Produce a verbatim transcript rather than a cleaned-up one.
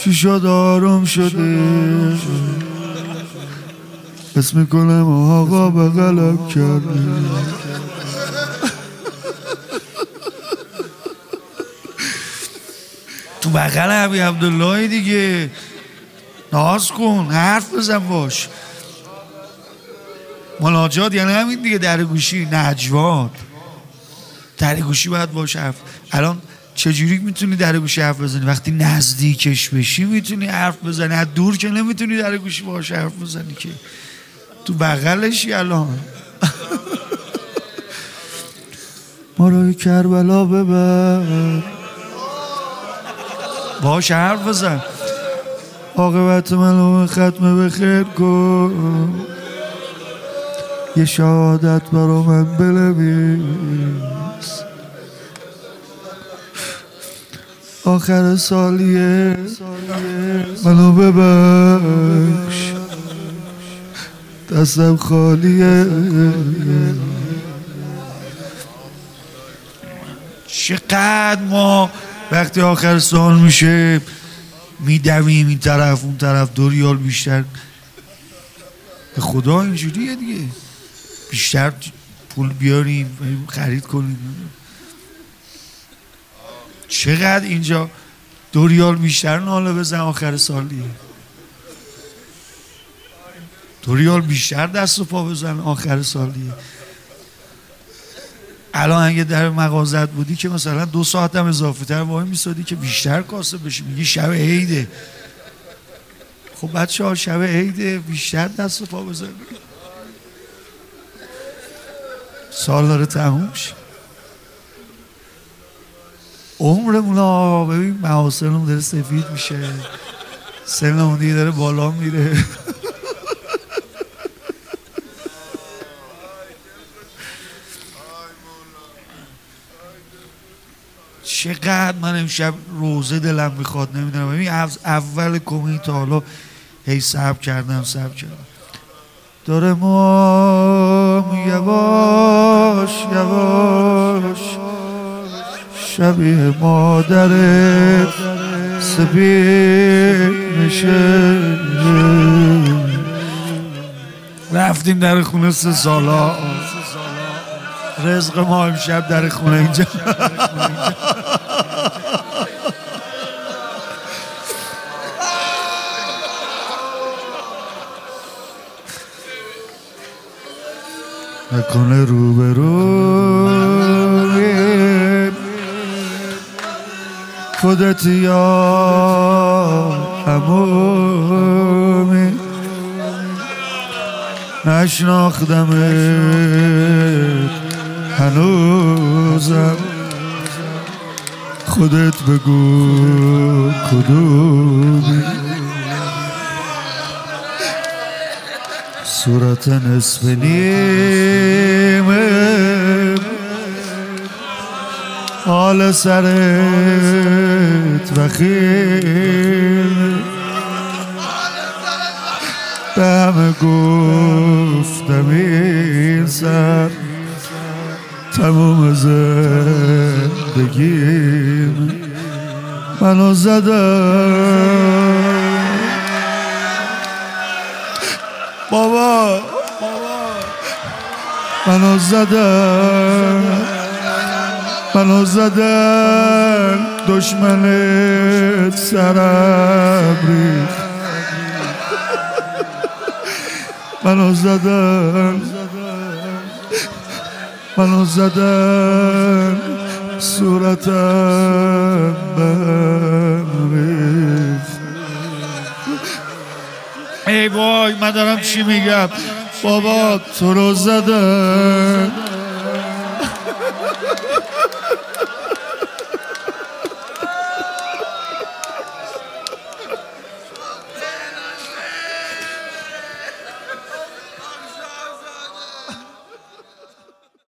چی شد آروم شده اسم کنم آقا بغلم کرده تو بغل عبی عبدالله دیگه ناز کن حرف بزن باش مناجات یعنی همین دیگه در گوشی نجواد در گوشی باید باش حرف الان چجوری میتونی در گوشی حرف بزنی وقتی نزدیکش بشی میتونی حرف بزنی از دور که نمیتونی در گوشی باش حرف بزنی که تو بغلشی الان ما رو کربلا ببر باش حرف بزن عاقبت منو ختمه به خیر کن یه شهادت برا من بنویس آخر سالیه منو ببخش دستم خالیه چقدر ما وقتی آخر سال میشه میدویم این طرف اون طرف دو ریال بیشتر به خدا اینجوریه دیگه بیشتر پول بیاریم خرید کنیم چقدر اینجا دو ریال بیشتر ناله بزن آخر سالیه دو ریال بیشتر دست و پا بزن آخر سالیه الان اگه در مغازت بودی که مثلا دو ساعت هم اضافه تر وای میسادی که بیشتر کاسه بشی میگی شب عیده خب بچه ها شب عیده بیشتر دست و پا بزن سال داره تموم شه عمرمون ها ببین محاسنمون داره سفید میشه سنمون دیگه داره بالا میره چقدر من امشب روزه دلم میخواد نمیدونم ببین اول کمی تا حالا هی صبر کردم صبر کردم داره ما یواش یواش شبیه مادرت سپید میشه رفتیم در خونه سه سالا رزق ما امشب در خونه اینجا نکنه روبروی خودت یا همومی نشناختمت هنوزم خودت بگو کدومی صورت نصف نیمه حال سرت وخیم به همه گفتم این سر تموم زندگیم منو زدم بابا منو زدن منو زدن دشمنت سرم ریخت منو زدن منو زدن صورتم بهم ریخت ای وای من دارم چی میگم بابا تو رو زدن